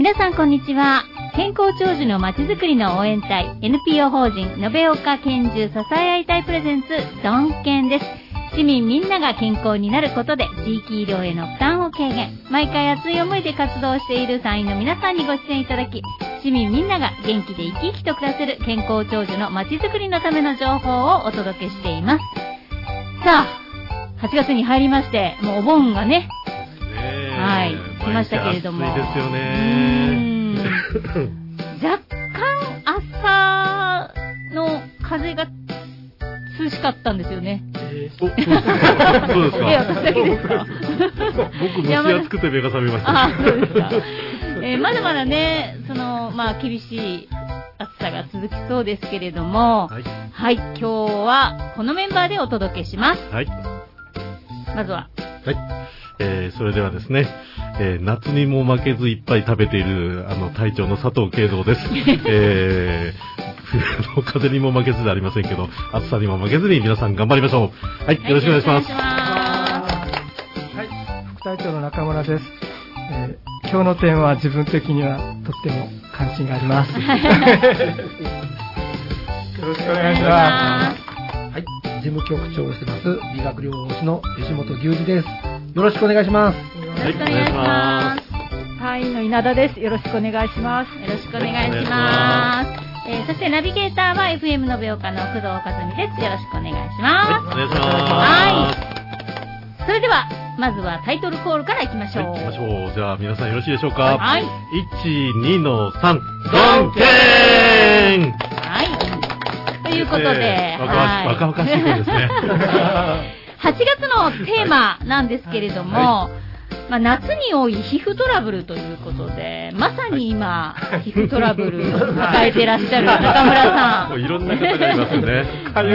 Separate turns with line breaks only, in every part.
皆さんこんにちは。健康長寿のまちづくりの応援隊 NPO 法人延岡健寿支え合い隊プレゼンツドンケンです。市民みんなが健康になることで地域医療への負担を軽減、毎回熱い思いで活動している隊員の皆さんにご出演いただき、市民みんなが元気で生き生きと暮らせる健康長寿のまちづくりのための情報をお届けしています。さあ、8月に入りまして、もうお盆がね、はい、来ましたけれども、
暑いですよね。
若干朝の風が涼しかったんですよね。
そうですか。
私だけですか。
僕蒸し暑くて目が覚めました。
あ、そうですか。まだまだね、厳しい暑さが続きそうですけれども、はい、今日はこのメンバーでお届けします。
はい。
まずは、
はい。それではですね、夏にも負けずいっぱい食べている隊長の佐藤慶三です。冬の風にも負けずではありませんけど、暑さにも負けずに皆さん頑張りましょう。はい、よろしくお願いします。
はい、副隊長の中村です。今日の点は自分的にはとっても関心があります。よろしくお願いします。
はい、事務局長をしてます理学療法士の吉本牛二です。よろしくお願いします。
よろしくお願いします。隊員の稲田です。よろしくお願いします。よろしくお願いします。そしてナビゲーターは FM 延岡の工藤和美です。よろしくお願いします。
お願いします。
はい。それではまずはタイトルコールからいきましょう。
はい、行きましょう。じゃあ皆さんよろしいでしょうか。
はい。
1、2の3、ドンケーン。
はい。ということで、
若々しい声ですね。
8月のテーマなんですけれども、夏に多い皮膚トラブルということで、まさに今、皮膚トラブルを抱えていらっしゃる中村さん。
いろんな方がいますよね。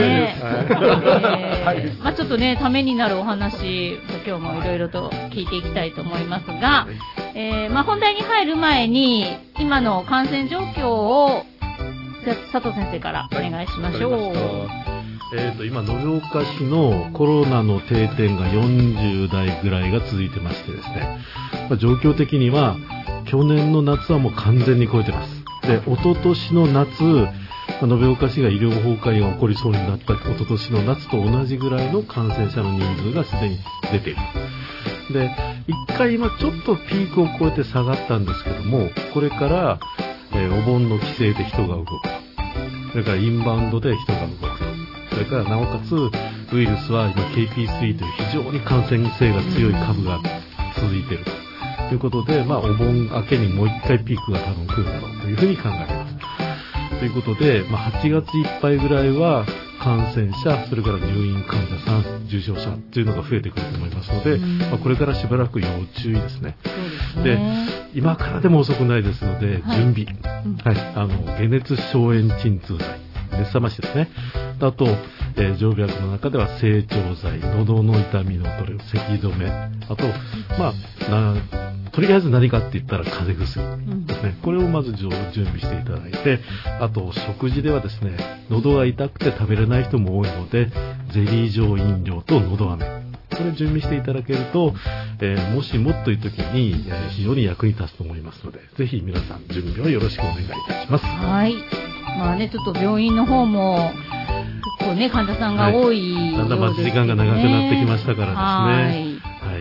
ちょっとね、ためになるお話、今日もいろいろと聞いていきたいと思いますが、本題に入る前に、今の感染状況を佐藤先生からお願いしましょう。
今、延岡市のコロナの定点が40代ぐらいが続いてましてですね、状況的には去年の夏はもう完全に超えてます。で、一昨年の夏、延岡市が医療崩壊が起こりそうになった一昨年の夏と同じぐらいの感染者の人数がすでに出ている。で、一回今ちょっとピークを超えて下がったんですけども、これから、お盆の帰省で人が動くと。それからインバウンドで人が動くと。それからなおかつウイルスは今 KP3 という非常に感染性が強い株が続いているということで、お盆明けにもう一回ピークが多分来るだろうというふうに考えます。ということで、8月いっぱいぐらいは感染者、それから入院患者さん、重症者というのが増えてくると思いますので、これからしばらく要注意ですね。で、今からでも遅くないですので、準備、解熱消炎鎮痛剤、熱冷ましですね。あと、常備薬の中では整腸剤、喉の痛みの取る咳止め、あと、とりあえず何かって言ったら風邪薬ですね。これをまず準備していただいて、あと食事ではですね、喉が痛くて食べれない人も多いので、ゼリー状飲料と喉飴、これを準備していただけると、もしもという時に非常に役に立つと思いますので、ぜひ皆さん準備をよろしくお願いいたします。
はい。ちょっと病院の方も結構ね、患者さんが多いようですね。
だんだん待ち時間が長くなってきましたからですね。
はい。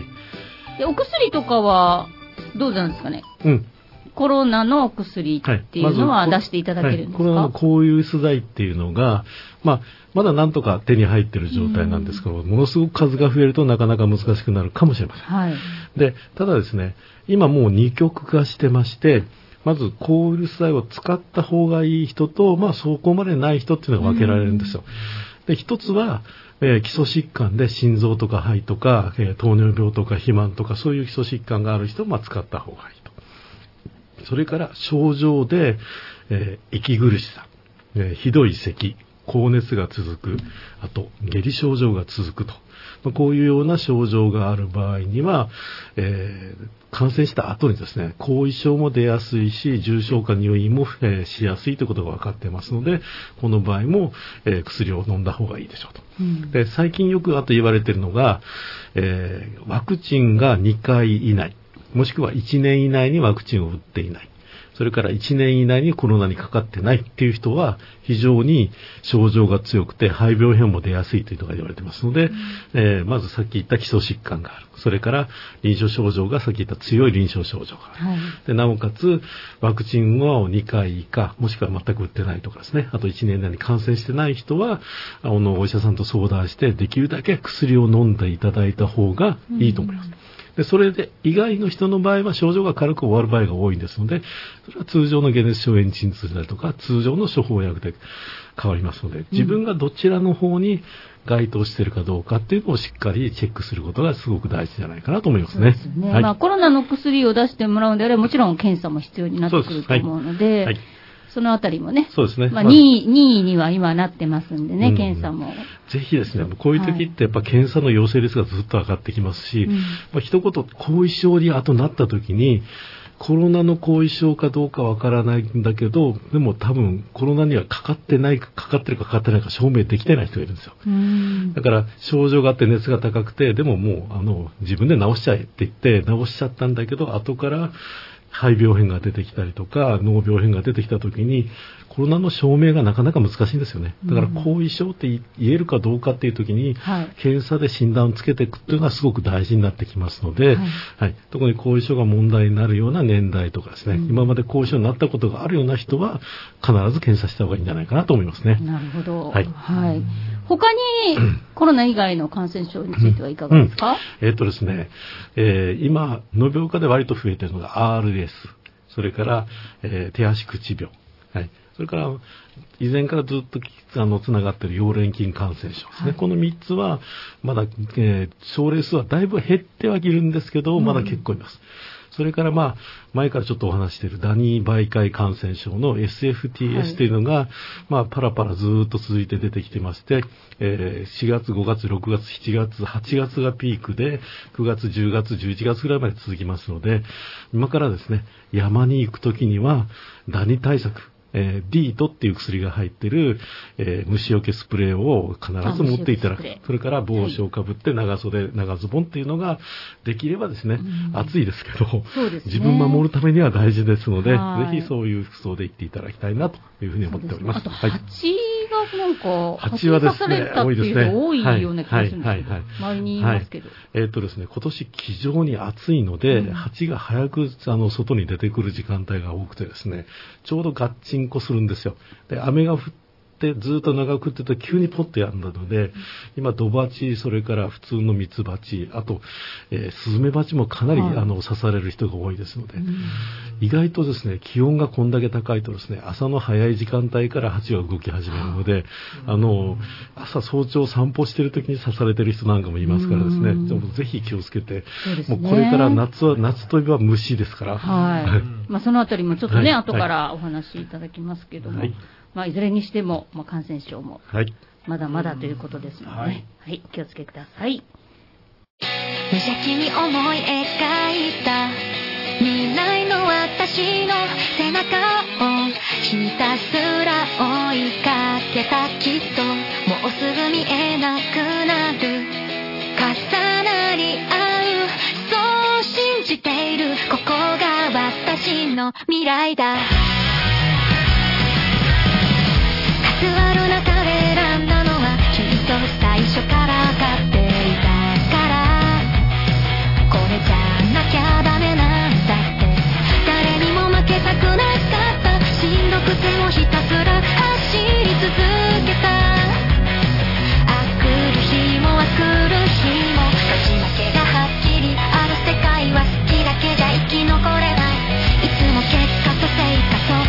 で、お薬とかはどうなんですかね。コロナのお薬っていうのは出していただけるんですか。
コロナの抗ウイルス剤っていうのが、まだなんとか手に入っている状態なんですけど、ものすごく数が増えるとなかなか難しくなるかもしれません。で、ただですね、今もう二極化してまして、まず抗ウイルス剤を使った方がいい人と、そこまでない人っていうのが分けられるんですよ。で、一つは、基礎疾患で心臓とか肺とか、糖尿病とか肥満とかそういう基礎疾患がある人は使った方がいいと。それから症状で、息苦しさ、ひどい咳、高熱が続く、あと下痢症状が続くと。こういうような症状がある場合には、感染した後にですね、後遺症も出やすいし、重症化入院も、しやすいということが分かってますので、この場合も、薬を飲んだ方がいいでしょうと。で、最近よく言われているのが、ワクチンが2回以内、もしくは1年以内にワクチンを打っていない。 それから1年以内にコロナにかかってないっていう人は非常に症状が強くて肺病変も出やすいというのが言われてますので、まずさっき言った基礎疾患がある。それから臨床症状がさっき言った強い臨床症状がある。
はい、
でなおかつワクチンを2回以下もしくは全く打ってないとかですね、あと1年以内に感染してない人はお医者さんと相談してできるだけ薬を飲んでいただいた方がいいと思います。でそれで以外の人の場合は症状が軽く終わる場合が多いんですので、それは通常の解熱消炎鎮痛だとか通常の処方薬で変わりますので、自分がどちらの方に該当しているかどうかっていうのをしっかりチェックすることがすごく大事じゃないかなと思いますね。
そうですね。
はい、
まあコロナの薬を出してもらうんであればもちろん検査も必要になってくると思うので、はいはい、そのあたりもね。
そうですね。
まあ、任意には今なってますんでね、検査も。
ぜひですね、こういう時ってやっぱ検査の陽性率がずっと上がってきますし、一言後遺症に後なった時に、コロナの後遺症かどうかわからないんだけど、でも多分コロナにはかかってないかかかってるかかかってないか証明できてない人がいるんですよ。だから症状があって熱が高くて、でももう自分で治しちゃえって言って治しちゃったんだけど、後から肺病変が出てきたりとか脳病変が出てきた時にコロナの証明がなかなか難しいんですよね。だから後遺症って言えるかどうかっていう時に、検査で診断をつけていくっていうのがすごく大事になってきますので、特に後遺症が問題になるような年代とかですね、今まで後遺症になったことがあるような人は必ず検査した方がいいんじゃないかなと思いますね。
なるほど。他にコロナ以外の感染症についてはいかがですか？
ですね、今脳病科で割と増えているのが RS、それから、手足口病、それから以前からずっとつながっている溶連菌感染症ですね。この3つはまだ、症例数はだいぶ減ってはいるんですけど、まだ結構います。それから前からちょっとお話しているダニ媒介感染症の SFTS というのが、パラパラずっと続いて出てきてまして、4月、5月、6月、7月、8月がピークで、9月、10月、11月ぐらいまで続きますので、今からですね、山に行くときにはダニ対策、ディートっていう薬が入っている、虫除けスプレーを必ず持っていただく。それから帽子をかぶって長袖、長ズボンっていうのができればですね、暑いですけど、自分を守るためには大事ですので、ぜひそういう服装で行っていただきたいなというふうに思っております。
あと蜂がなんか、
蜂はですね、
多いですね。多いような気がするんですけど、周りにいますけど。
ですね、今年非常に暑いので、蜂が早く外に出てくる時間帯が多くてですね、ちょうどガッチンコするんですよ。で、雨が降ってずっと長く降ってると急にポッとやんだので、今ドバチ、それから普通のミツバチ、あと、スズメバチもかなり、刺される人が多いですので、意外とですね、気温がこんだけ高いとですね、朝の早い時間帯から蜂が動き始めるので、朝早朝散歩してる時に刺されてる人なんかもいますからですね、ぜひ気をつけて、もうこれから夏といえば虫ですから、
そのあたりもちょっとね、後からお話しいただきますけども、いずれにしても、感染症もまだまだということですので、気をつけください。無邪気に思い描いた未来の私の背中をひたすら追いかけた。きっともうすぐ見えなくなる。重なり合う、そう信じている。ここが私の未来だ。カスワル中で選んだのはきっと最初から分かっていたから、これじゃなきゃダメなんだって。誰にも負けたくなかった。しんどくてもひたすら走り続けた。来る日も来る日も勝ち負けがはっきりある世界は好きだけじゃ生き残れない。いつも結果と成果と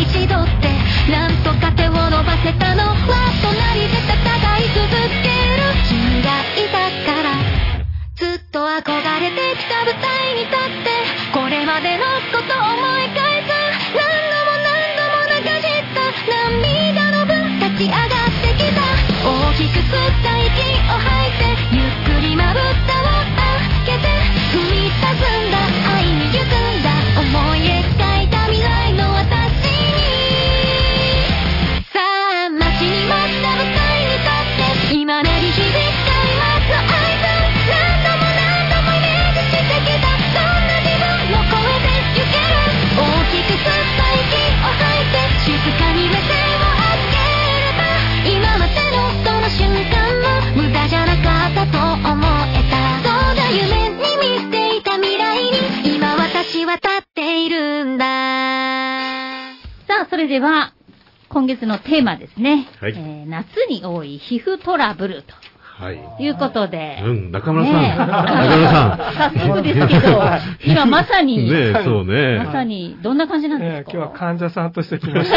ち取ってなんとか手を伸ばせたのは隣で戦い続ける君がいたからずっと憧れてきた舞台に立ってこれまでのことを思い返す何度も流した涙の分立ち上がってきた大きく吸った息を吐いてゆっくりまぶたを開けて踏み進んだ愛にゆくんだ思い描いた未来の私にさあ待ちに待った舞台に立って今鳴り響く開幕の合図何度もイメージしてきたそんな自分も超えてゆける大きく吸った息を吐いて静かに目線を上げれば今までのその瞬間も無駄じゃなかったと思えたそうだ夢に見ていた未来に今私は立っているんだ
さあ、それでは、今月のテーマですね。
はい
夏に多い皮膚トラブルと。
はい。
いうことで。
中村さん。
ねえ
中村さん。
早速ですけど、今まさに、
ねえ、そうね。
まさに、どんな感じなんですか？
今日は患者さんとして来ました。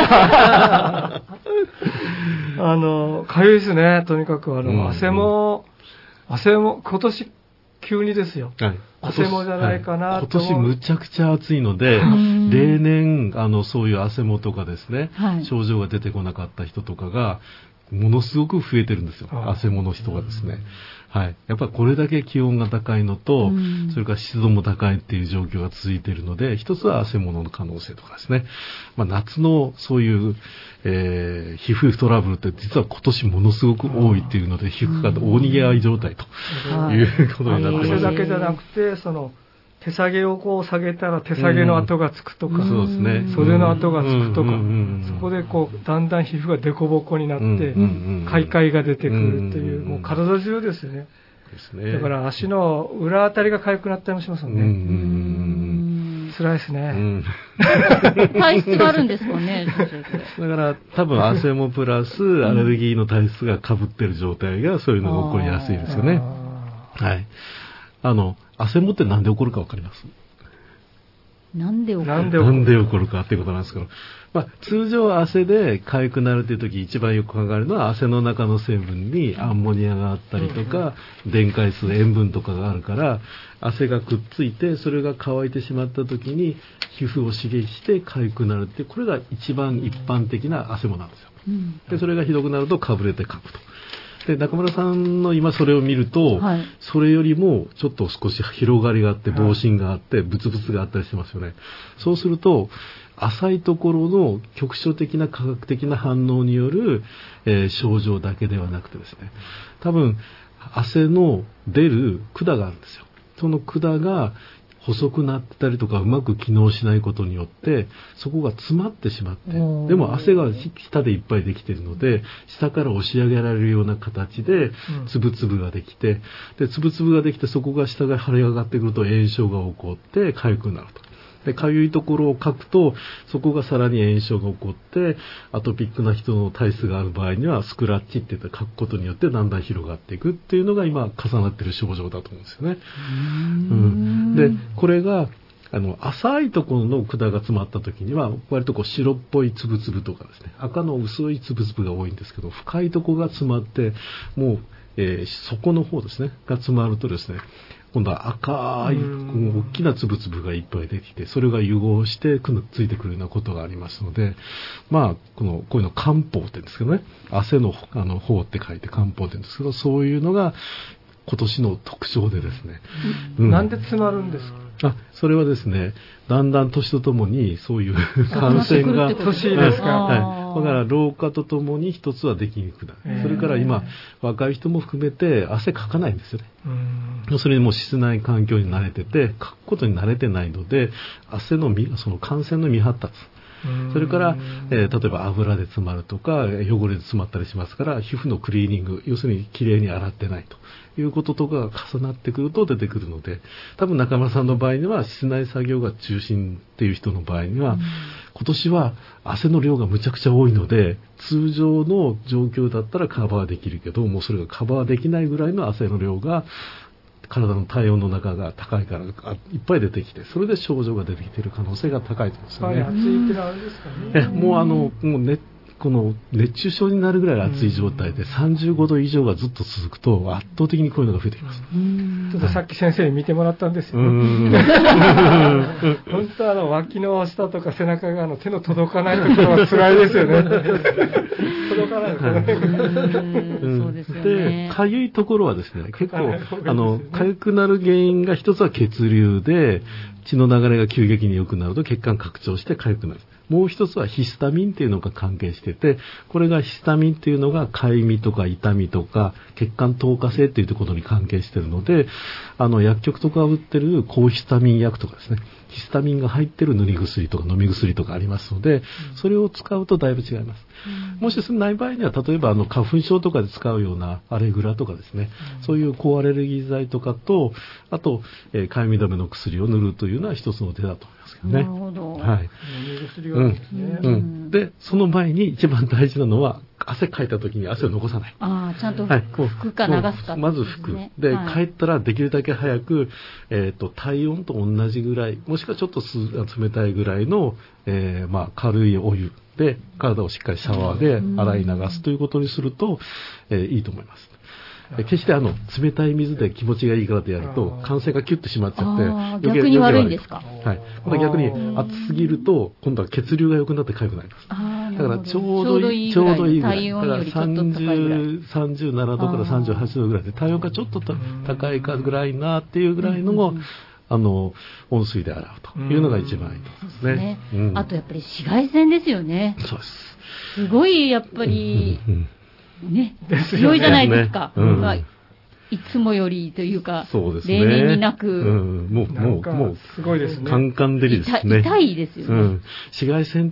かゆいですね、とにかく汗も、今年急にですよ。
はい。
汗もじゃないかなと、
今年むちゃくちゃ暑いので、例年、そういう汗もとかですね、
はい、
症状が出てこなかった人とかが、ものすごく増えてるんですよ。汗もの人がですね。はい。やっぱりこれだけ気温が高いのと、それから湿度も高いっていう状況が続いているので、一つは汗ものの可能性とかですね。夏のそういう、皮膚トラブルって実は今年ものすごく多いっていうので、皮膚が大逃げ合い状態ということになってます。
汗だけじゃなくて、手下げをこう下げたら手下げの跡がつくとか、
そうですね。
袖の跡がつくとか、そこでこうだんだん皮膚がデコボコになって、開会が出てくるっていう、もう体中ですよね。ですね。だから足の裏あたりが痒くなったりもしますもんね。辛いですね。
体質があるんですかね。
だから多分汗もプラスアレルギーの体質が被ってる状態がそういうのが起こりやすいですよね。はい。汗もってなんで起こるかわかります？
なんで起
こるかっていうことなんですけど、通常汗で痒くなるという時一番よく考えるのは汗の中の成分にアンモニアがあったりとか、電解質、塩分とかがあるから汗がくっついてそれが乾いてしまった時に皮膚を刺激して痒くなるって、これが一番一般的な汗もなんですよ。でそれがひどくなるとかぶれてかくと。で中村さんの今それを見ると、それよりもちょっと少し広がりがあって防振があってブツブツがあったりしますよね。そうすると浅いところの局所的な科学的な反応による、症状だけではなくてですね、多分汗の出る管があるんですよ。その管が細くなったりとかうまく機能しないことによってそこが詰まってしまって、でも汗が下でいっぱいできているので下から押し上げられるような形で粒々ができて、で粒々ができてそこが下が腫れ上がってくると炎症が起こって痒くなると。で痒いところをかくとそこがさらに炎症が起こってアトピックな人の体質がある場合にはスクラッチって言ってかくことによってだんだん広がっていくっていうのが今重なっている症状だと思うんですよね。でこれが浅いところの管が詰まった時には割とこう白っぽいつぶつぶとかですね、赤の薄いつぶつぶが多いんですけど、深いところが詰まってもう、底の方ですねが詰まるとですね、今度は赤い大きなつぶつぶがいっぱいできて、それが融合してくっついてくるようなことがありますので、こういうの漢方って言うんですけどね、汗の方って書いて漢方って言うんですけど、そういうのが今年の特徴でですね。
なんで詰まるんですか？
それはですね、だんだん年とともにそういう感染が
年ですか、
だから老化とともに一つはできにくくなる。それから今若い人も含めて汗かかないんですよね。それにもう室内環境に慣れててかくことに慣れてないので、汗のその感染の未発達、それから、例えば油で詰まるとか汚れで詰まったりしますから、皮膚のクリーニング、要するにきれいに洗ってないということとかが重なってくると出てくるので、多分中村さんの場合には室内作業が中心っていう人の場合には、今年は汗の量がむちゃくちゃ多いので通常の状況だったらカバーできるけど、もうそれがカバーできないぐらいの汗の量が体の体温の中が高いからいっぱい出てきて、それで症状が出てきている可能性が高いと思うんですよね。
暑いってのはあるんですかね。
もうこの熱中症になるぐらい暑い状態で35度以上がずっと続くと圧倒的にこういうのが増えてきます。
ちょっとさっき先生に見てもらったんですよ。本当は脇の下とか背中が手の届かないところは辛いですよね。届かないこの辺が。
そうですよね。
で、かゆいところはですね、結構かゆくなる原因が一つは血流で、血の流れが急激に良くなると血管拡張してかゆくなる。もう一つはヒスタミンっていうのが関係してて、これがヒスタミンっていうのがかゆみとか痛みとか血管透過性っていうことに関係しているので、薬局とか売ってる高ヒスタミン薬とかですね、ヒスタミンが入ってる塗り薬とか飲み薬とかありますので、それを使うとだいぶ違います。もしそれない場合には、例えば花粉症とかで使うようなアレグラとかですね、そういう抗アレルギー剤とかと、あと、かゆみ止めの薬を塗るというのは一つの手だと思いますけどね。
なるほど。
はい。
飲み薬があるんですね。
で、その前に一番大事なのは、汗かいた時に汗を残さない。
ちゃんと拭くか流すか、
まず拭く。で、帰ったらできるだけ早く、体温と同じぐらい、もしくはちょっと冷たいぐらいの、軽いお湯で体をしっかりシャワーで洗い流すということにすると、いいと思います。決して冷たい水で気持ちがいいからとやると汗腺がキュッと締まっちゃって
逆に悪いんですか？
はい。今度逆に暑すぎると今度は血流が良くなって痒くなります。だからちょうどいいぐらい。
体温よりちょっと高いぐらい。
37度から38度ぐらいで体温がちょっと高いかぐらいなっていうぐらいのも温水で洗うというのが一番いいですね。
あとやっぱり紫外線ですよね。
そうです。
すごいやっぱりね、強いじゃないですか。いつもよりというか、例年になく、
もう
すごいですね。
カンカン照りですね。
痛いですよね。
紫外線って、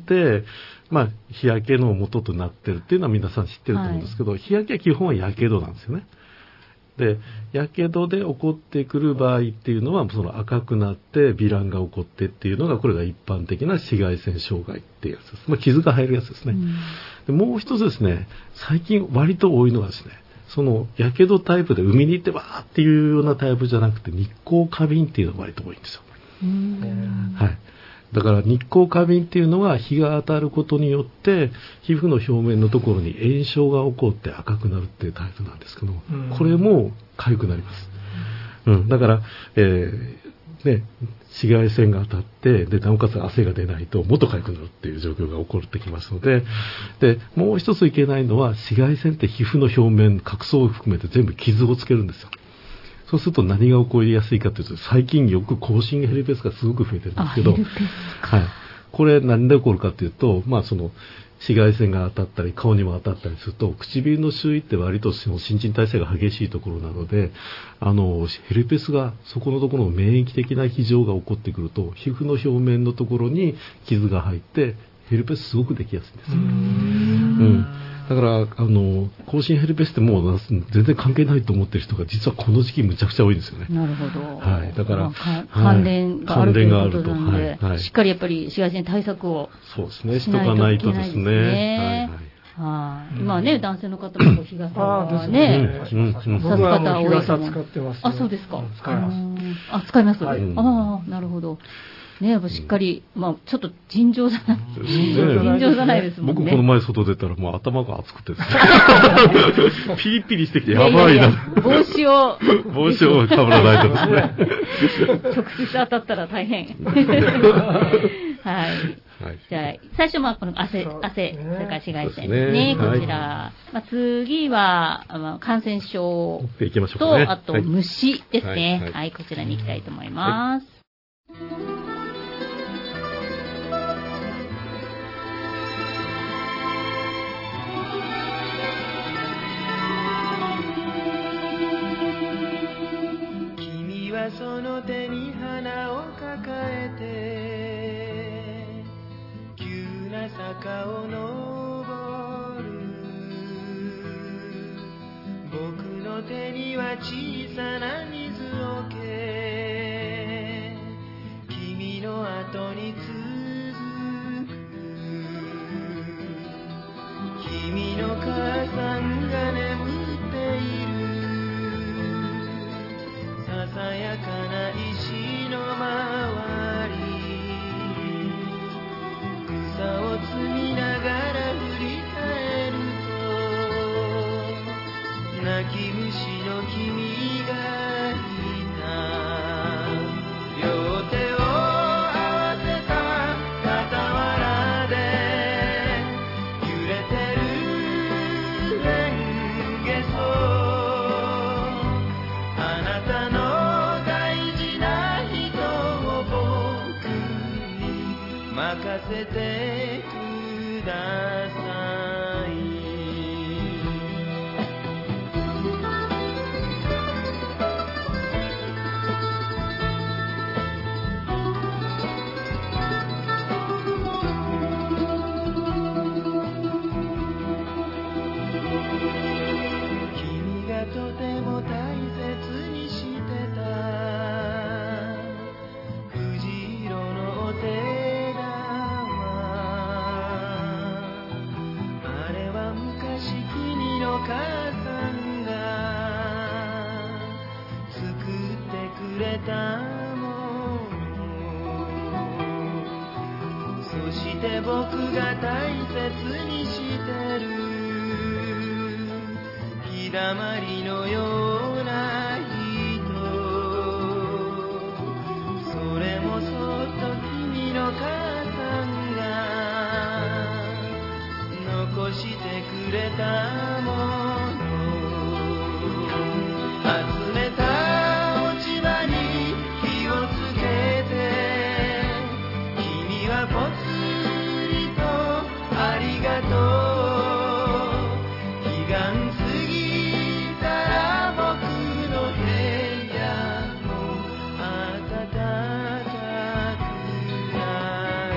日焼けの元となってるっていうのは皆さん知ってると思うんですけど、日焼けは基本はやけどなんですよね。で、やけどで起こってくる場合っていうのは、その赤くなって糜爛が起こってっていうのが、これが一般的な紫外線障害っていうやつです。傷が入るやつですね。でもう一つですね、最近割と多いのがですね、そのやけどタイプで海に行ってバーっていうようなタイプじゃなくて、日光過敏っていうのが割と多いんですよ。はい。だから日光過敏っていうのは日が当たることによって皮膚の表面のところに炎症が起こって赤くなるっていうタイプなんですけど、これも痒くなります。だから、紫外線が当たってでなおかつ汗が出ないともっと痒くなるっていう状況が起こってきますので、もう一ついけないのは紫外線って皮膚の表面角層を含めて全部傷をつけるんですよ。そうすると何が起こりやすいかというと、最近よく口唇ヘルペスがすごく増えてるんですけど、これ何で起こるかというと、その紫外線が当たったり顔にも当たったりすると、唇の周囲って割とその新陳代謝が激しいところなので、ヘルペスがそこのところの免疫的な異常が起こってくると、皮膚の表面のところに傷が入ってヘルペスすごくできやすいんですよ。だから口唇ヘルペスってもう全然関係ないと思ってる人が実はこの時期むちゃくちゃ多いんですよね。
なるほど。
はい。だから
関連があるということなので、しっかりやっぱり紫外線対策をしないといけないですね。今はね、男性の方も日傘はね、差す方多いと思う。そうですか。使います。使います。なるほど。やっぱしっかり、ちょっと尋常じゃないですもんね。
僕この前外出たらもう頭が熱くてですね。ピリピリしてきてやばいな。
帽子を
かぶらないとですね。
直接当たったら大変。はい。じゃあ、最初はこの汗、それから紫外線ですね。こちら。次は、感染症と、あと虫ですね。はい、こちらに行きたいと思います。
その手に花を抱えて急な坂を登る、僕の手には小さな水桶、君の後に続く、君の母さんが眠っている、さみながら振り返ると泣き虫の君がいた。両手を合わせた傍らで揺れてるレンゲソ、あなたの大事な人を僕に任せてください。君がとても大切にしてた藤色のお手玉、あれは昔君の母さんが作ってくれたもの。そして僕が大切にしてる日だまりのような人、それもそっと君の母さんが残してくれたもの。集めた落ち葉に火をつけて君はぽつりとありがとう。彼岸過ぎたら僕の部屋も暖かくなる。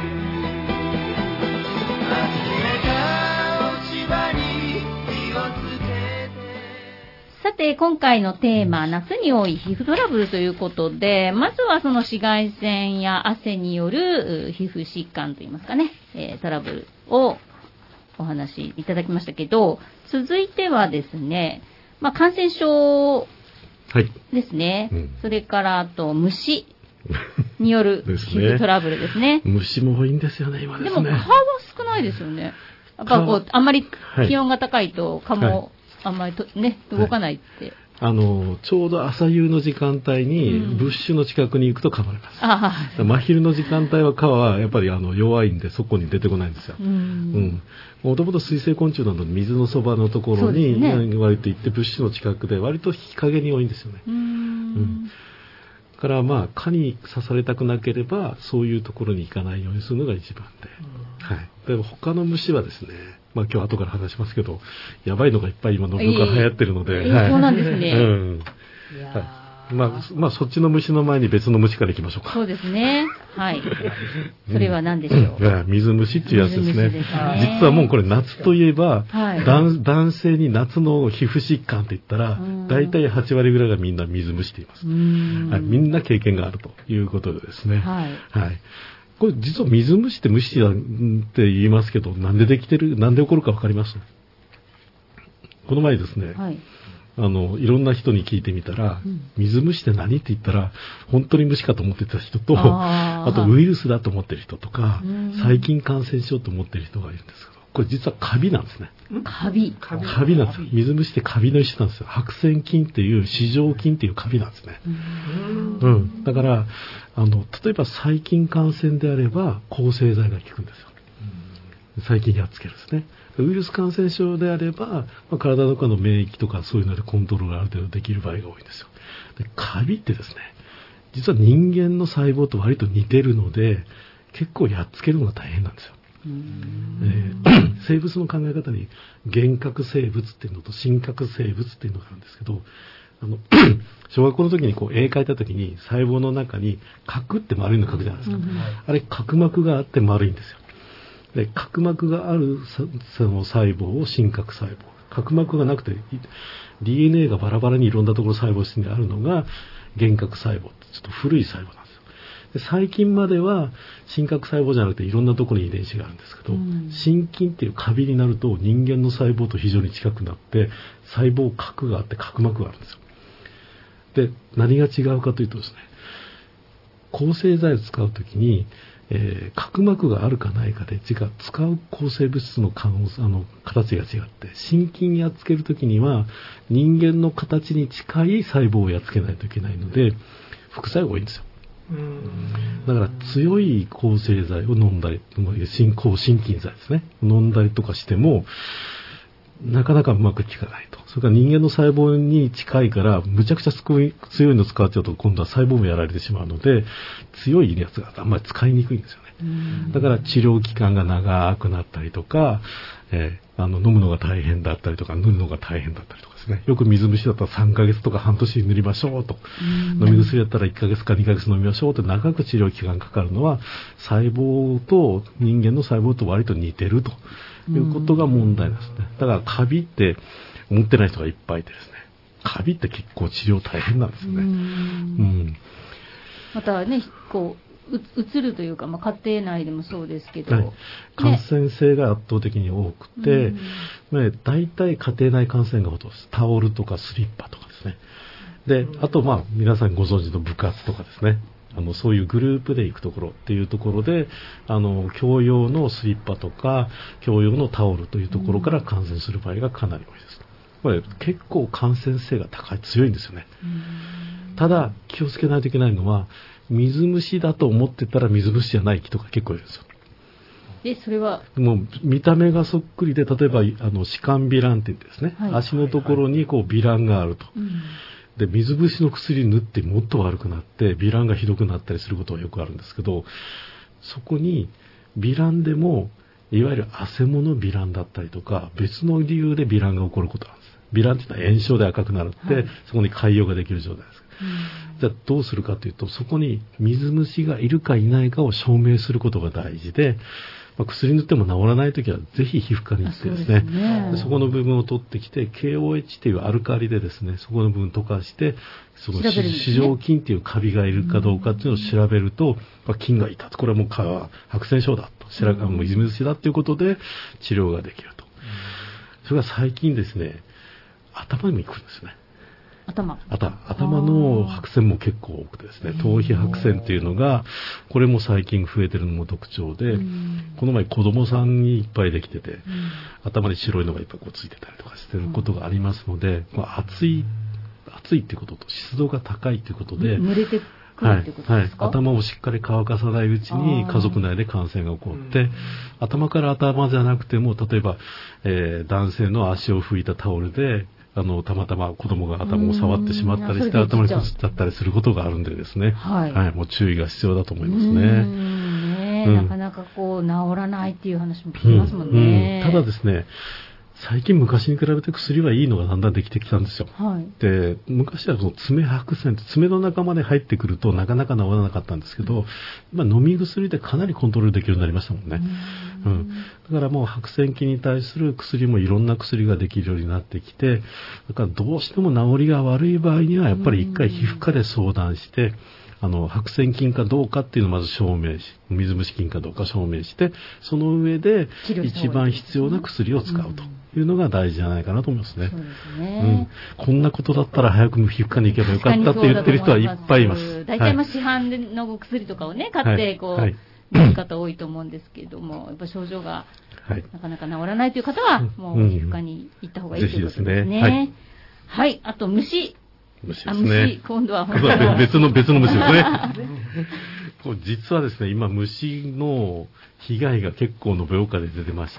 集めた落ち葉に火をつけて。
さて、今回のテーマ、夏に多い皮膚トラブルということで、まずはその紫外線や汗による皮膚疾患といいますかね、トラブルをお話しいただきましたけど、続いてはですね、感染症ですね、
はい、
それからあと虫による皮膚トラブルですね。
虫も多いんですよね、今ですね。
でも蚊は少ないですよね。やっぱこう、あんまり気温が高いと蚊もあんまりね、動かないって。
ちょうど朝夕の時間帯にブッシュの近くに行くと噛まれます。真昼の時間帯は蚊はやっぱり弱いんでそこに出てこないんですよ。もともと水生昆虫など水のそばのところに割と行ってブッシュの近くで割と日陰に多いんですよね。だから蚊に刺されたくなければそういうところに行かないようにするのが一番で。はい。でも他の虫はですね、今日後から話しますけど、やばいのがいっぱい今、ノブが流行ってるので。
そうなんですね。
そっちの虫の前に別の虫から行きましょうか。
そうですね。はい。それは何でしょう。
水虫っていうやつですね。実はもうこれ夏といえば、男性に夏の皮膚疾患って言ったら、大体8割ぐらいがみんな水虫って言います。みんな経験があるということでですね。はい。これ実は水虫って虫だって言いますけど、なんで起こるかわかります？この前ですね、いろんな人に聞いてみたら、水虫って何って言ったら、本当に虫かと思ってた人と、あとウイルスだと思ってる人とか、細菌感染症と思ってる人がいるんですけど、これ実はカビなんですね。
カビ
なんですよ。水虫ってカビの一種なんですよ。白癬菌っていう、糸状菌っていうカビなんですね。だから、例えば細菌感染であれば、抗生剤が効くんですよ。細菌やっつけるんですね。ウイルス感染症であれば、体の中の免疫とかそういうのでコントロールがある程度できる場合が多いんですよ。で、カビってですね、実は人間の細胞と割と似てるので、結構やっつけるのが大変なんですよ。生物の考え方に原核生物っていうのと真核生物っていうのがあるんですけど、小学校の時に絵描いた時に細胞の中に核って丸いの描くじゃないですか。あれ角膜があって丸いんですよ。で、角膜があるその細胞を真核細胞。角膜がなくて DNA がバラバラにいろんなところ細胞質にあるのが原核細胞ってちょっと古い細胞なんですよ。で、最近までは真核細胞じゃなくていろんなところに遺伝子があるんですけど、真菌っていうカビになると人間の細胞と非常に近くなって細胞核があって角膜があるんですよ。で、何が違うかというとですね、抗生剤を使うときに角膜があるかないかで使う抗生物質の形が違って、心筋やっつけるときには人間の形に近い細胞をやっつけないといけないので副作用が多いんですよ。だから強い抗生剤を飲んだり、抗心筋剤ですね、飲んだりとかしてもなかなかうまく効かないと。それから人間の細胞に近いからむちゃくちゃ強いの使っちゃうと今度は細胞もやられてしまうので、強いやつがあんまり使いにくいんですよね。だから治療期間が長くなったりとか、飲むのが大変だったりとか塗るのが大変だったりとかですね。よく水虫だったら3ヶ月とか半年塗りましょうと、飲み薬だったら1ヶ月か2ヶ月飲みましょうと長く治療期間かかるのは細胞と人間の細胞と割と似てるということが問題ですね。だからカビって持ってない人がいっぱいいてですね、カビって結構治療大変なんですよね。
またね、うつるというか、家庭内でもそうですけど、
感染性が圧倒的に多くて、大体家庭内感染がほとんどです。タオルとかスリッパとかですね。で、あと皆さんご存知の部活とかですね。そういうグループで行くところっていうところで、共用のスリッパとか共用のタオルというところから感染する場合がかなり多いです。これ結構感染性が強いんですよね。ただ気をつけないといけないのは、水虫だと思ってたら水虫じゃない人が結構いるんですよ。
それは
もう見た目がそっくりで、例えば歯間ビランって言ってですね、足のところにビランがあると。で水虫の薬塗ってもっと悪くなってビランがひどくなったりすることはよくあるんですけど、そこにビランでもいわゆる汗ものビランだったりとか別の理由でビランが起こることなんです。ビランっていうのは炎症で赤くなるって、そこに潰瘍ができる状態です。じゃあどうするかというと、そこに水虫がいるかいないかを証明することが大事で、薬塗っても治らないときはぜひ皮膚科に行ってですね、そこの部分を取ってきて KOH というアルカリでですね、そこの部分溶かしてその糸状菌というカビがいるかどうかというのを調べると、菌がいたと、これはもう白癬症だと、水虫だということで治療ができると。それが最近ですね、頭にも来るんですね。頭の白癬も結構多くてですね、頭皮白癬っていうのがこれも最近増えてるのも特徴で、この前子供さんにいっぱいできてて、頭に白いのがいっぱいついてたりとかしてることがありますので、暑いっていうことと湿度が高いということで、
濡れてくるってことですか？
頭をしっかり乾かさないうちに家族内で感染が起こって、頭から頭じゃなくても、例えば、男性の足を拭いたタオルでたまたま子供が頭を触ってしまったりして頭にこすっちゃったりすることがあるんでですね、もう注意が必要だと思いますね。
なかなか治らないっていう話も聞きますもんね。
ただですね、最近昔に比べて薬はいいのがだんだんできてきたんですよ。で、昔は爪白癬って爪の中まで入ってくるとなかなか治らなかったんですけど、今飲み薬でかなりコントロールできるようになりましたもんね。だからもう白癬菌に対する薬もいろんな薬ができるようになってきて、だからどうしても治りが悪い場合にはやっぱり一回皮膚科で相談して、白癬菌かどうかっていうのをまず証明し、水虫菌かどうか証明して、その上で一番必要な薬を使うというのが大事じゃないかなと思いますね。こんなことだったら早く皮膚科に行けばよかったって言ってる人はいっぱいいます。
大体市販の薬とかをね、買って飲む方多いと思うんですけれども、やっぱ症状がなかなか治らないという方はもう皮膚科に行った方がいいということですね。はい、あと虫ですね。今度は本当に
別の虫ですね。実はですね、今虫の被害が結構延岡で出てまして、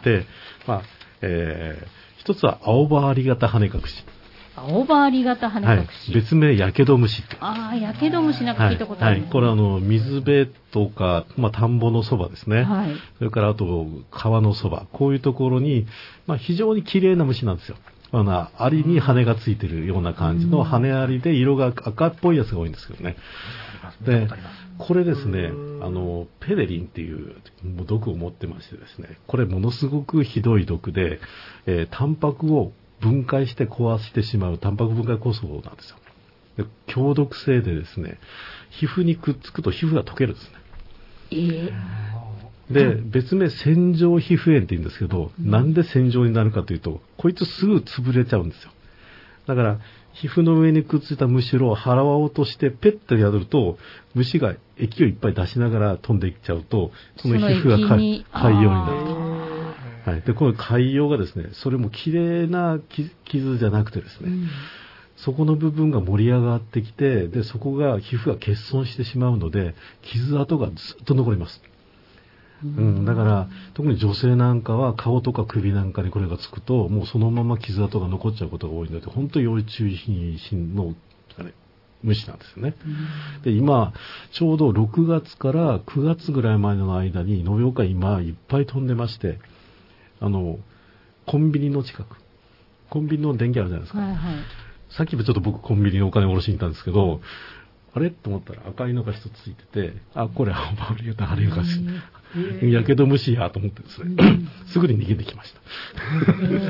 一つは青葉あり型羽隠し。
青葉あり型羽隠し。
別名やけど虫って。
やけど虫なんか聞いたことある。
これ水辺とか、田んぼのそばですね。それからあと川のそば、こういうところに、非常に綺麗な虫なんですよ。アリに羽がついてるような感じの羽アリで色が赤っぽいやつが多いんですけどね。で、これですね、ペデリンっていう毒を持ってましてですね、これものすごくひどい毒で、タンパクを分解して壊してしまうタンパク分解酵素なんですよ。で、強毒性でですね、皮膚にくっつくと皮膚が溶けるんですね。で、別名線状皮膚炎って言うんですけど、なんで線状になるかというと、こいつすぐ潰れちゃうんですよ。だから皮膚の上にくっついたむしろ払おうとしてペッとやると虫が液をいっぱい出しながら飛んでいっちゃうと、その皮膚が潰瘍になると。はい。で、この潰瘍がですね、それも綺麗な傷じゃなくてですね、そこの部分が盛り上がってきて、で、そこが、皮膚が欠損してしまうので、傷跡がずっと残ります。だから、特に女性なんかは顔とか首なんかにこれがつくと、もうそのまま傷跡が残っちゃうことが多いので、本当に要注意の虫なんですよね。で、今、ちょうど6月から9月ぐらい前の間に、延岡今いっぱい飛んでまして、コンビニの近く、コンビニの電気あるじゃないですか。はいはい、さっきもちょっと僕コンビニにお金を下ろしに行ったんですけど、あれと思ったら赤いのが一つついてて、あ、これ青バリュータハリウカシ。やけど虫やと思ってですね、すぐに逃げてきました。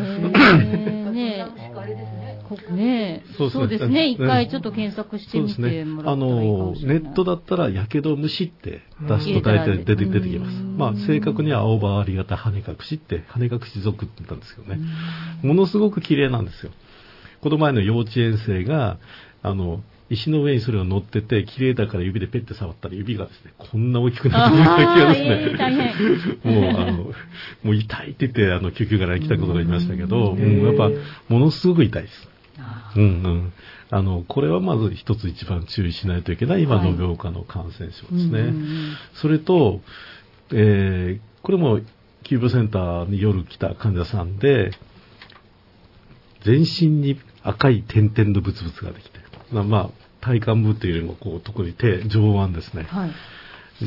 そうですね。一回ちょっと検索してみてもらったらいいかもしれない。
ネットだったらやけど虫って出すと大体出てきます。まあ正確には青バリ型羽隠しって羽隠し属って言ったんですけどね。ものすごく綺麗なんですよ。この前の幼稚園生が石の上にそれが乗ってて、綺麗だから指でペッて触ったら指がですね、こんな大きくなっているような気がですね、もう痛いって言って救急から来たことがいましたけど、やっぱものすごく痛いです。これはまず一つ一番注意しないといけない今の病化の感染症ですね。それと、これも急病センターに夜来た患者さんで、全身に赤い点々のブツブツができて、まあ、体幹部というよりもこう特に上腕ですね、はい、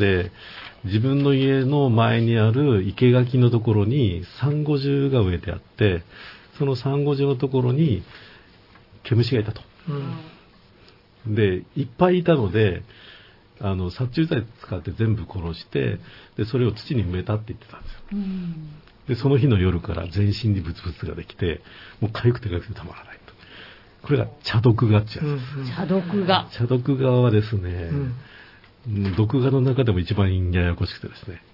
で自分の家の前にある生垣のところにサンゴ樹が植えてあって、そのサンゴ樹のところに毛虫がいたと、でいっぱいいたので殺虫剤使って全部殺して、でそれを土に埋めたって言ってたんですよ、でその日の夜から全身にブツブツができて、もう痒くて痒くてたまらない。これが茶毒蛾ってやつです。
茶毒蛾。
茶毒蛾はですね、毒蛾の中でも一番ややこしくてですね、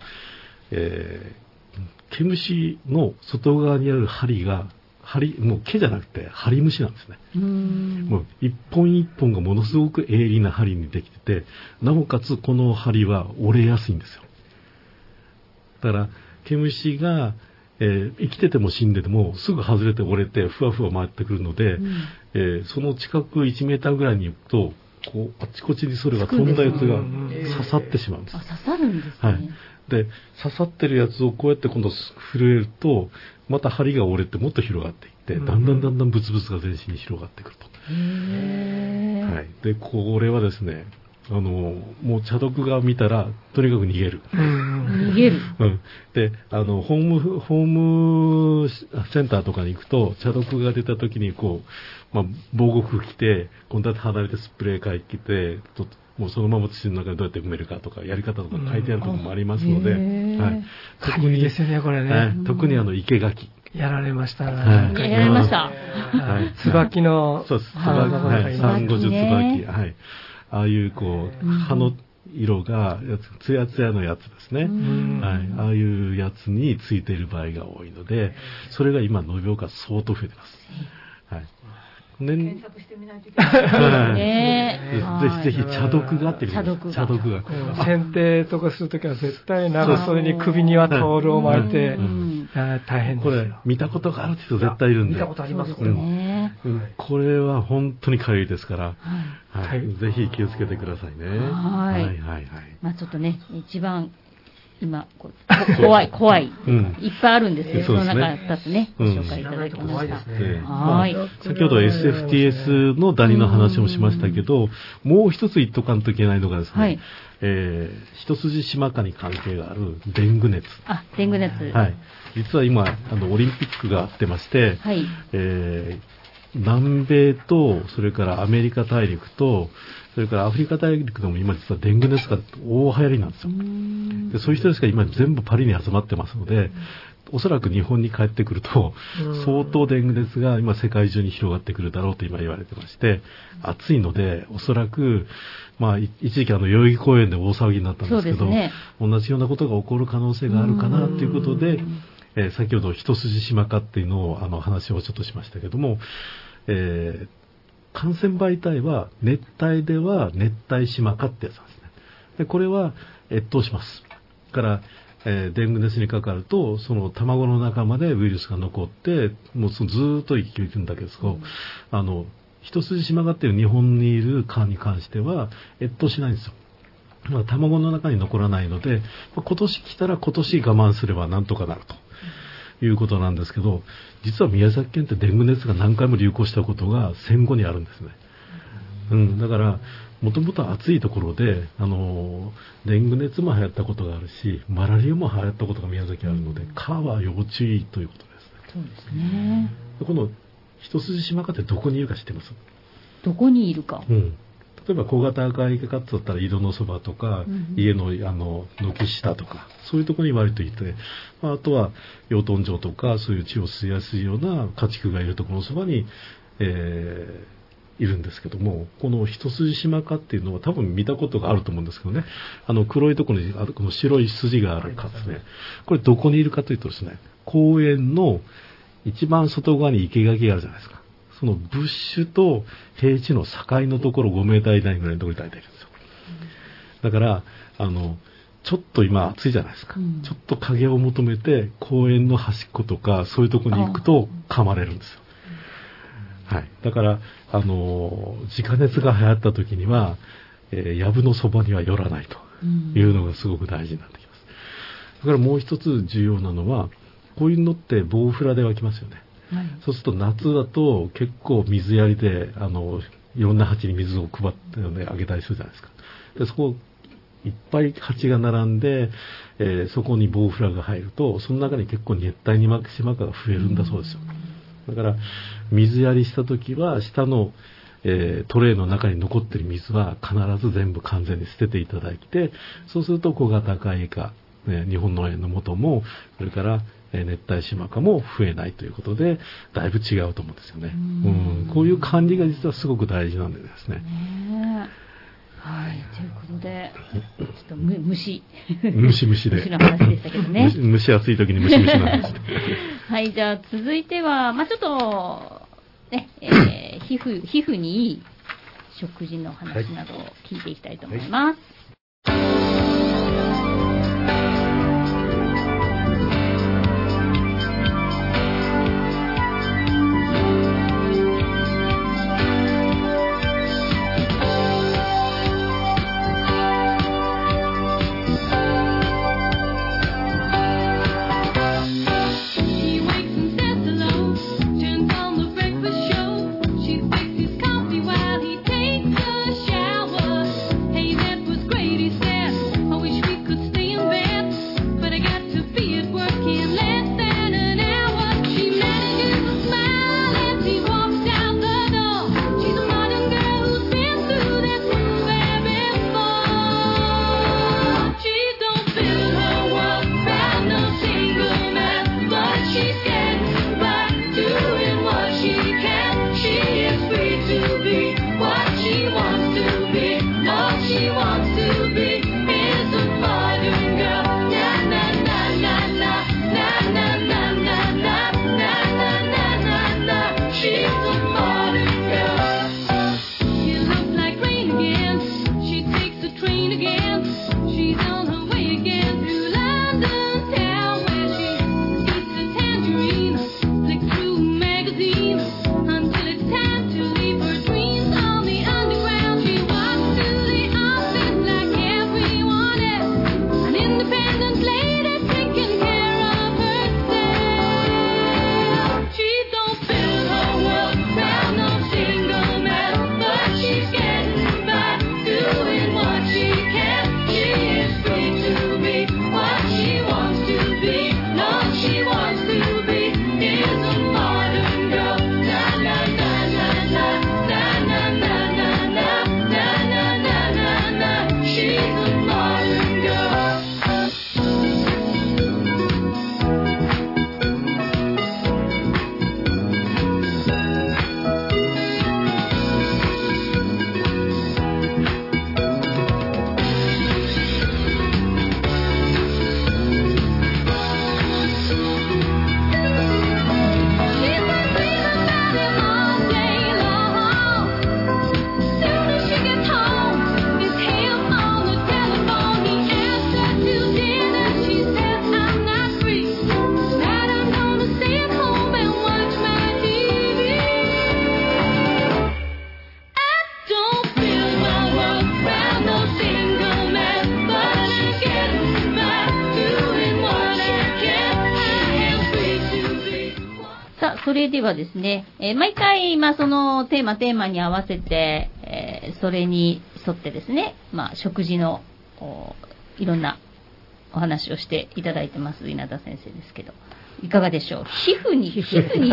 毛虫の外側にある針が、もう毛じゃなくて針虫なんですね。もう一本一本がものすごく鋭利な針にできてて、なおかつこの針は折れやすいんですよ。だから毛虫が生きてても死んでてもすぐ外れて折れてふわふわ回ってくるので、その近く1メーターぐらいに行くとこうあちこちにそれが飛んだやつが刺さってしまうんです。
刺さるんですね。
はい。で刺さってるやつをこうやって今度震えるとまた針が折れてもっと広がっていって、だんだんブツブツが全身に広がってくると。はい。でこれはですね、もう茶毒が見たらとにかく逃げる。
逃げる。
で、ホームセンターとかに行くと茶毒が出た時にこう、防護服着て、今度は離れてスプレー買い着て、もうそのまま土の中でどうやって埋めるかとかやり方とか書いてあるところもありますので、はい。
特にですよねこれね。
特に生垣。
やられました。
やられました。
椿の。
そうです。サンゴ樹椿。はい。ああいうこう葉の色がツヤツヤのやつですね、はい、ああいうやつについている場合が多いので、それが今延岡相当増えてます。はい。検索してみないといけない。ぜひ茶毒がってみてください。茶毒が。
剪定とかするときは絶対長袖に首にはタオルを巻いて、大変ですよ。
これ見たことがある人絶対いるんで。
見たことありますこれは。
これは本当に痒いですから、ぜひ気をつけてくださいね。
はい。まあちょっとね、一番今怖い、いっぱいあるんですけど、その中2つね、ご紹介いただきました。はい。
先ほど SFTS のダニの話もしましたけど、もう一つ言っとかんといけないのがですね、一筋島科に関係があるデング熱。
デング熱。
はい。実は今オリンピックがあってまして、南米とそれからアメリカ大陸とそれからアフリカ大陸でも今実はデング熱が大流行りなんですよ。でそういう人たちが今全部パリに集まってますので、おそらく日本に帰ってくると相当デング熱が今世界中に広がってくるだろうと今言われてまして、暑いのでおそらく一時期代々木公園で大騒ぎになったんですけど、同じようなことが起こる可能性があるかなということで、先ほど一筋島科っていうのを話をちょっとしましたけども、感染媒体は熱帯では熱帯島科ってやつなんですね。 でこれは越冬します。から、デング熱にかかると、その卵の中までウイルスが残って、もうずーっと生きていくんだけど、一筋しまがっている日本にいる蚊に関しては、越冬しないんですよ。卵の中に残らないので、今年来たら今年我慢すればなんとかなるということなんですけど、実は宮崎県ってデング熱が何回も流行したことが戦後にあるんですね。だから、もともと暑いところで、デング熱も流行ったことがあるし、マラリアも流行ったことが宮崎あるので、蚊は要注意ということですね。
そうですね。
この一筋島蚊ってどこにいるか知ってます？
どこにいるか。
例えば小型赤いカッツだったら井戸のそばとか、家の軒下とかそういうところに割といて、あとは養豚場とかそういう血を吸いやすいような家畜がいるところのそばに、いるんですけども、この一筋島蚊っていうのは多分見たことがあると思うんですけどね、黒いところにこの白い筋がある蚊ですね。これどこにいるかというとですね、公園の一番外側に生垣があるじゃないですか。そのブッシュと平地の境のところ5メーター以内ぐらいのところに大体いるんですよ。だからちょっと今暑いじゃないですか、ちょっと影を求めて公園の端っことかそういうところに行くと噛まれるんですよ。はい。だから自家熱が流行った時には、藪のそばには寄らないというのがすごく大事になってきます。だからもう一つ重要なのは、こういうのって棒フラで湧きますよね。そうすると夏だと結構水やりでいろんな鉢に水を配ってあげたりするじゃないですか。でそこいっぱい鉢が並んで、そこに棒フラが入るとその中に結構熱帯に島蚊が増えるんだそうですよ。だから水やりした時は下の、トレーの中に残っている水は必ず全部完全に捨てていただいて、そうすると小型赤い蚊、日本のの元もそれから熱帯島蚊も増えないということでだいぶ違うと思うんですよね。こういう管理が実はすごく大事なんでですね。
はい、ということでちょっと虫で
虫
の話でしたけどね。
蒸し暑い時に虫なんです。
はい、じゃあ続いてはちょっとね、皮膚にいい食事の話などを聞いていきたいと思います。
Hey, that was great, he said.
それではですね、毎回、そのテーマに合わせて、それに沿ってですね、食事のいろんなお話をしていただいてます稲田先生ですけど、いかがでしょう。皮膚に食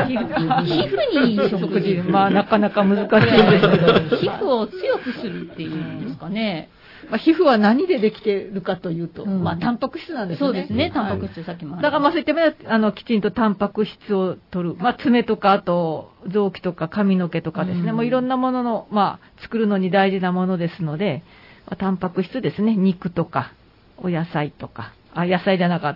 事、
なかなか難しいですけど、
皮膚を強くするっていうんですかね。
皮膚は何でできているかというと、タンパク質なんですね。
そうですね、タンパク質、さっきも
だからそういった意味ではきちんとタンパク質を取る。爪とか、あと、臓器とか髪の毛とかですね、もういろんなものの、作るのに大事なものですので、タンパク質ですね、肉とか、お野菜とか、野菜じゃなかった、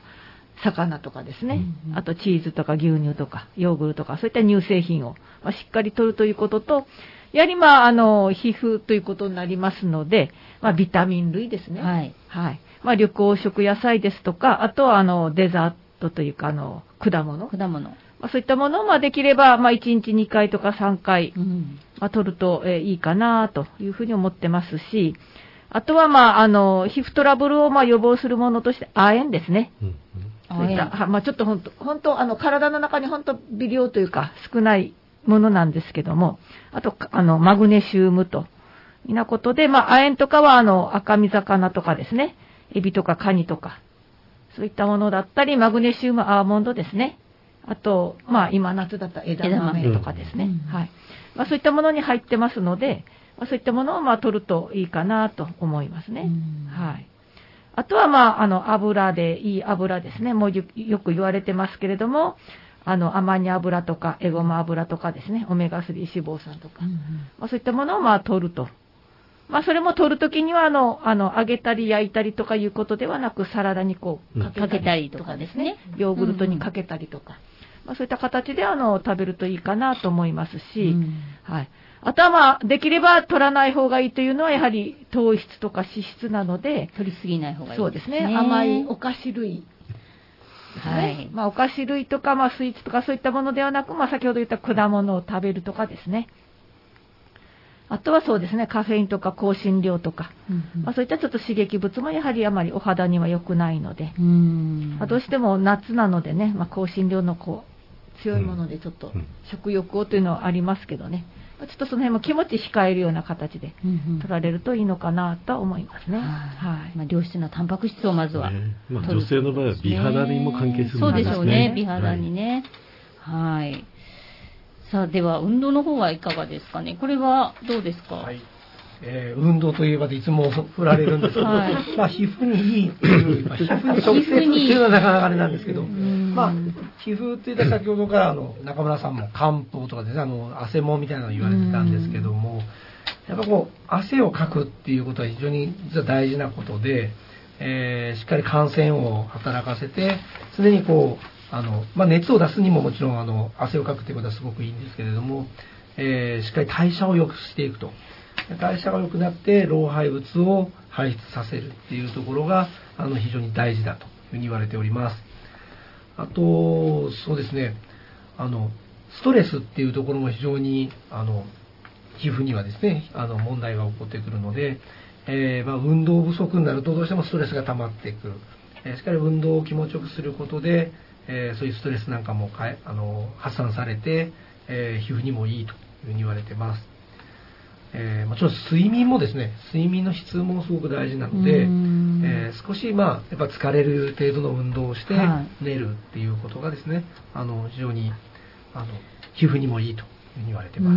魚とかですね、あとチーズとか牛乳とか、ヨーグルトとか、そういった乳製品を、しっかり取るということと、やはり皮膚ということになりますので、ビタミン類ですね。はい。はい。緑黄色野菜ですとか、あとはデザートというか、果物。そういったものをできれば、1日2回とか3回、取るといいかなというふうに思ってますし、あとは皮膚トラブルを予防するものとして、亜鉛ですね。そういった、ちょっと本当、体の中に本当微量というか少ないものなんですけども、あと、マグネシウムと、いうなことで、亜鉛とかは赤身魚とかですね、エビとかカニとか、そういったものだったり、マグネシウムアーモンドですね。あと、今夏だったら枝豆とかですね。はい。そういったものに入ってますので、そういったものを取るといいかなと思いますね。はい。あとは油でいい油ですね。もうよく言われてますけれども、アマニ油とかエゴマ油とかですね、オメガ3脂肪酸とか、そういったものを取ると。それも取るときには揚げたり焼いたりとかいうことではなく、サラダにかけたりとかですね、ヨーグルトにかけたりとか、そういった形で食べるといいかなと思いますし、はい。あとはできれば取らない方がいいというのはやはり糖質とか脂質なので、
取りすぎない方がいいですね。
そうですね。甘いお菓子類。はい。お菓子類とか、スイーツとかそういったものではなく、先ほど言った果物を食べるとかですね。あとはそうですね、カフェインとか香辛料とか、そういったちょっと刺激物もやはりあまりお肌には良くないので、どうしても夏なのでね、香辛料の強いものでちょっと食欲をというのはありますけどね。ちょっとその辺も気持ち控えるような形で取られるといいのかなと思いますね。はい。
良質なタンパク質をまずは取る、
女性の場合は美肌にも関係するんですね。
そうでしょうね、美肌にね。はい。さあ、では運動の方はいかがですかね。これはどうですか。はい。
運動といえばいつも振られるんですけど、皮膚にいいっていう、皮膚に直接っていうのはなかなかあれなんですけど、皮膚って言ったら先ほどから中村さんも漢方とかですね、汗もみたいなのを言われてたんですけども、やっぱ汗をかくっていうことは非常に実は大事なことで、しっかり汗腺を働かせて、常に熱を出すにももちろん汗をかくっていうことはすごくいいんですけれども、しっかり代謝を良くしていくと。代謝が良くなって老廃物を排出させるっていうところが非常に大事だというふうに言われております。あとそうですね、ストレスっていうところも非常に皮膚にはですね問題が起こってくるので、運動不足になるとどうしてもストレスが溜まってくる。しっかり運動を気持ちよくすることで、そういうストレスなんかも発散されて、皮膚にもいいというふうに言われてます。もちろん睡眠もですね、睡眠の質もすごく大事なので、少しやっぱ疲れる程度の運動をして寝るっていうことがですね、非常に皮膚にもいいというふうに言われてます。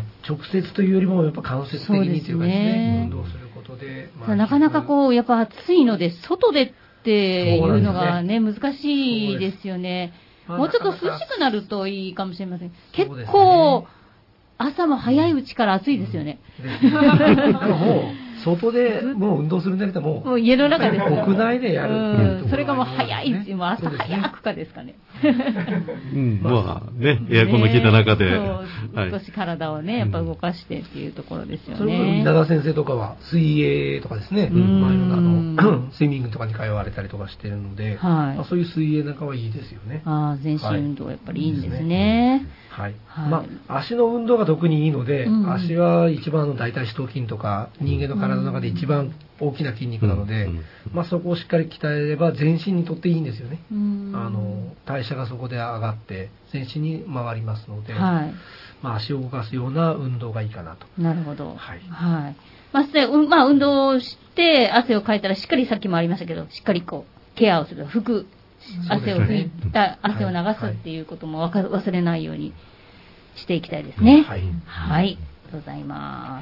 直接というよりもやっぱ間接的にというかですね、運動することで、
なかなかやっぱ暑いので外でっていうのがね、難しいですよね。もうちょっと涼しくなるといいかもしれません。結構朝も早いうちから暑いですよね。
もう外でもう運動するんだけども
う家の中で
屋内でやる。
それがもう早い、もう朝早くかですかね。
エアコンの効いた中で。
少し体をね、やっぱ動かしてっていうところですよね。
それこそ稲田先生とかは水泳とかですね、スイミングとかに通われたりとかしてるので、そういう水泳なんかはいいですよね。
全身運動やっぱりいいんですね。
はい。足の運動が特にいいので、足は一番大腿四頭筋とか人間の体の中で一番大きな筋肉なので、そこをしっかり鍛えれば全身にとっていいんですよね。代謝がそこで上がって全身に回りますので、足を動かすような運動がいいかなと。
なるほど。運動をして汗をかいたらしっかりさっきもありましたけど、しっかりケアをする、汗を拭いた、汗を流すっていうことも忘れないようにしていきたいですね。はい。ありがとうございます。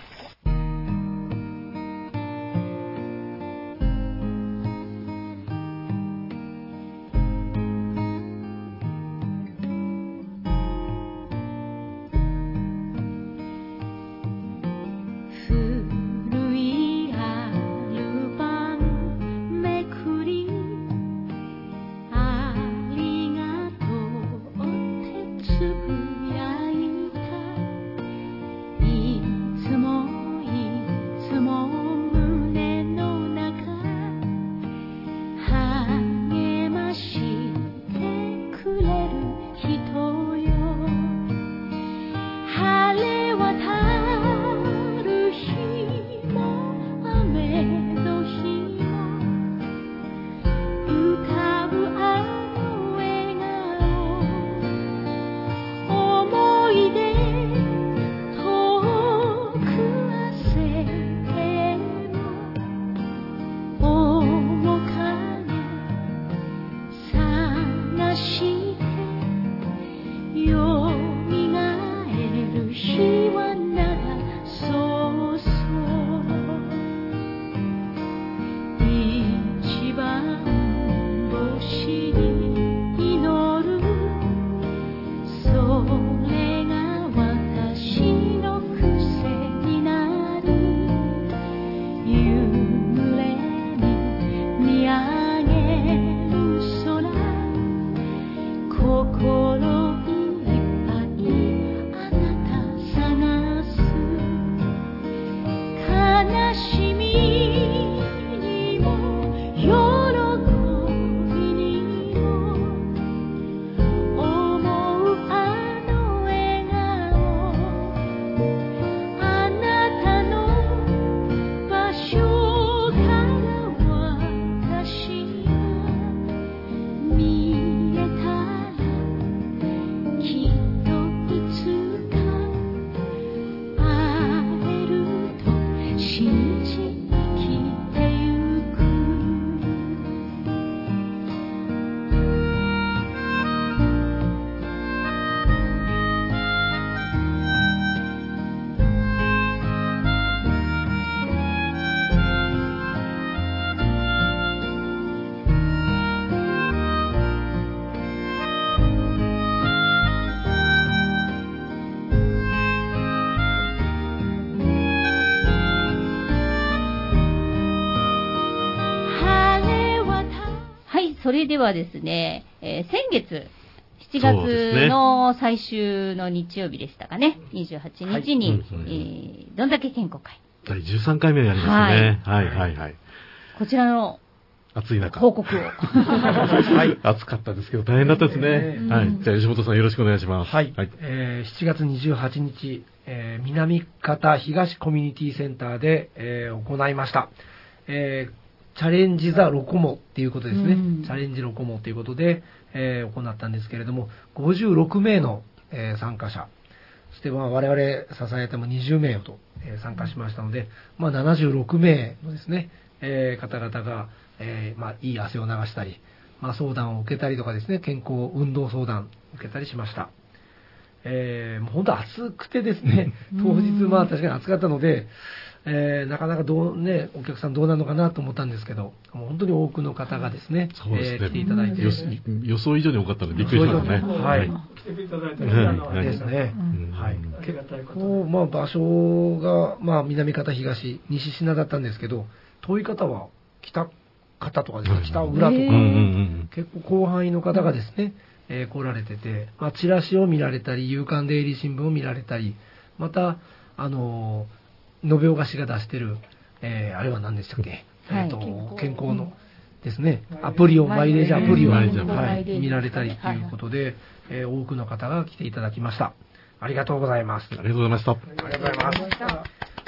それではですね、先月、7月の最終の日曜日でしたかね、28日に、どんだけ健康会。
第13回目やりますね。はい。
こちらの
暑い中
報告を。
はい。
暑かったですけど、大変だったですね。はい。じゃあ、吉本さんよろしくお願いします。
はい。7月28日、南方東コミュニティセンターで、行いました。チャレンジザロコモっていうことですね。チャレンジロコモということで、行ったんですけれども、56名の、参加者、そして我々支えても20名と、参加しましたので、76名のですね、方々が、いい汗を流したり、相談を受けたりとかですね、健康運動相談を受けたりしました。もう本当暑くてですね、当日確かに暑かったので、なかなかお客さんどうなのかなと思ったんですけど、もう本当に多くの方がですね、来ていただいて、
予想以上に多かったのでびっくりしましたね。
はい。来ていただいて
ですね。はい。結構場所が南方東西品だったんですけど、遠い方は北方とかですね、北浦とか、結構広範囲の方がですね、来られてて、チラシを見られたり、夕刊デイリー新聞を見られたり、また延岡市が出してる、あれは何でしたっけ、健康のですね、アプリを、マイレージアプリを、見られたりということで、多くの方が来ていただきました。ありがとうございます。
ありがとうございました。
ありがとうございます。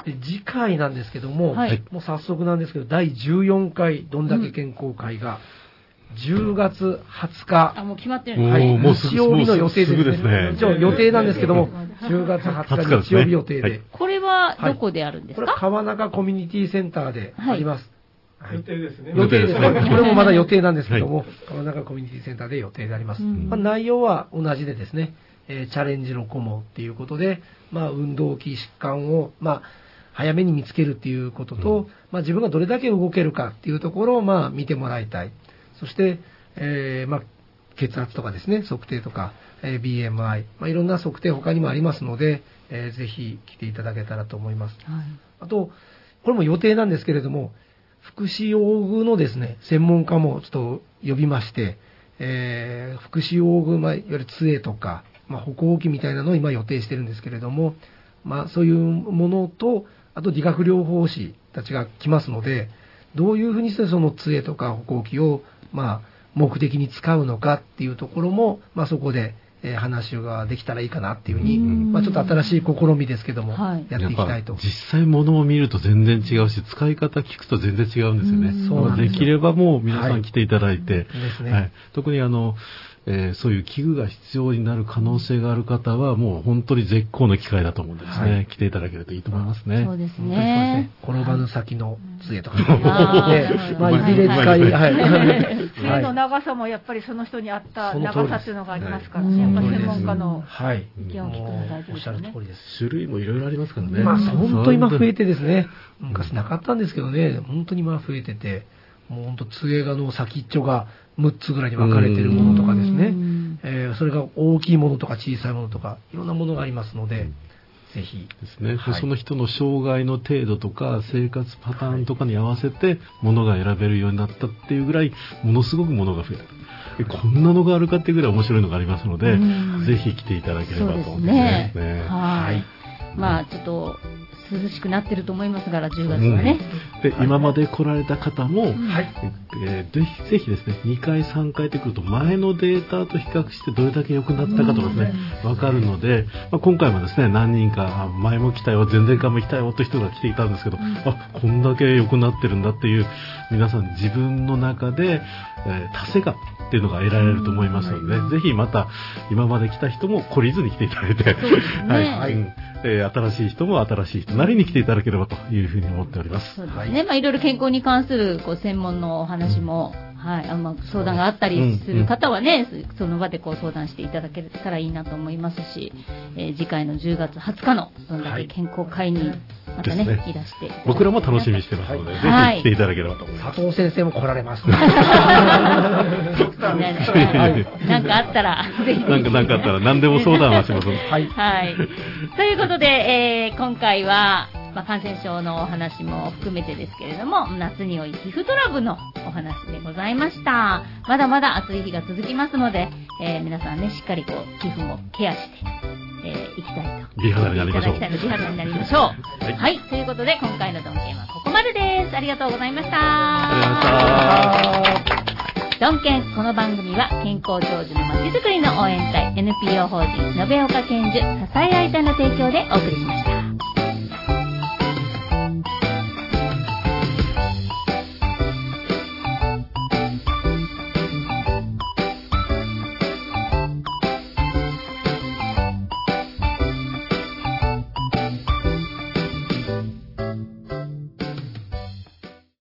で、次回なんですけども、
はい、
もう早速なんですけど、第14回どんだけ健康会が、10月20日。
あ、もう決まってるんです
ね。はい、
もう
日曜日の予定ですね。一応予定なんですけども、10月20日日曜日予定で。
これはどこであるんですか？
これは川中コミュニティセンターであります。
予定ですね。
予定ですね。これもまだ予定なんですけども、川中コミュニティセンターで予定であります。内容は同じでですね、チャレンジの顧問っていうことで、運動器疾患を、早めに見つけるっていうことと、自分がどれだけ動けるかっていうところを、見てもらいたい。そして、血圧とかですね、測定とか、BMI、いろんな測定他にもありますので、ぜひ来ていただけたらと思います。あと、これも予定なんですけれども、福祉用具のですね、専門家もちょっと呼びまして、福祉用具、いわゆる杖とか、歩行器みたいなのを今予定してるんですけれども、そういうものと、あと理学療法士たちが来ますので、どういうふうにしてその杖とか歩行器を、目的に使うのかっていうところも、そこで、話ができたらいいかなっていうふうに、ちょっと新しい試みですけども、やっていきたいと。
実際物を見ると全然違うし、使い方聞くと全然違うんですよね。
そうなんですよ。
できればもう皆さん来ていただいて、
ですね。
特にそういう器具が必要になる可能性がある方は、もう本当に絶好の機会だと思うんですね。来ていただけるといいと思いますね。
そうですね。
転ばぬ先の杖とか。いずれ使い、
杖の長さもやっぱりその人に合った長さっていうのがありますからね。やっぱ専門家の意見を聞くの大事ですね。
おっしゃる通りです。
種類もいろいろありますからね。
本当今増えてですね、昔なかったんですけどね、本当に今増えてて、もう本当杖の先っちょが6つぐらいに分かれているものとかですね、それが大きいものとか小さいものとかいろんなものがありますので、ぜひ
ですね、その人の障害の程度とか生活パターンとかに合わせて物が選べるようになったっていうぐらいものすごく物が増えた。こんなのがあるかっていうぐらい面白いのがありますので、ぜひ来ていただければと思いますね。
はい。ちょっと涼しくなってると思いますから、10月はね。
で、今まで来られた方も、ぜひですね、2回、3回ってくると、前のデータと比較してどれだけ良くなったかとかですね、わかるので、今回もですね、何人か、前も来たよ、前々回も来たよという人が来ていたんですけど、こんだけ良くなってるんだっていう、皆さん自分の中で、達成感っていうのが得られると思いますので、ぜひまた、今まで来た人も懲りずに来ていただいて、新しい人も新しい人なりに来ていただければというふうに思っております。
そうですね。いろいろ健康に関する専門のお話も、相談があったりする方はね、その場で相談していただけたらいいなと思いますし、次回の10月20日のどんだけ健康会にまたね、いらして
僕らも楽しみにしてますので、ぜひ来ていただければと思います。
佐藤先生も来られます。
なんかあったらぜひ
なんかあったら何でも相談はします。
はい。ということで、今回は感染症のお話も含めてですけれども、夏に多い皮膚トラブルのお話でございました。まだまだ暑い日が続きますので、皆さんね、しっかり皮膚もケアして、いきたいと。
美肌になりましょう。
美肌になりましょう。はい。ということで、今回のドンケンはここまでです。ありがとうございました。
ありがとうございました。
ドンケン、この番組は健康長寿のまちづくりの応援隊 NPO 法人延岡健寿支え合い隊の提供でお送りしました。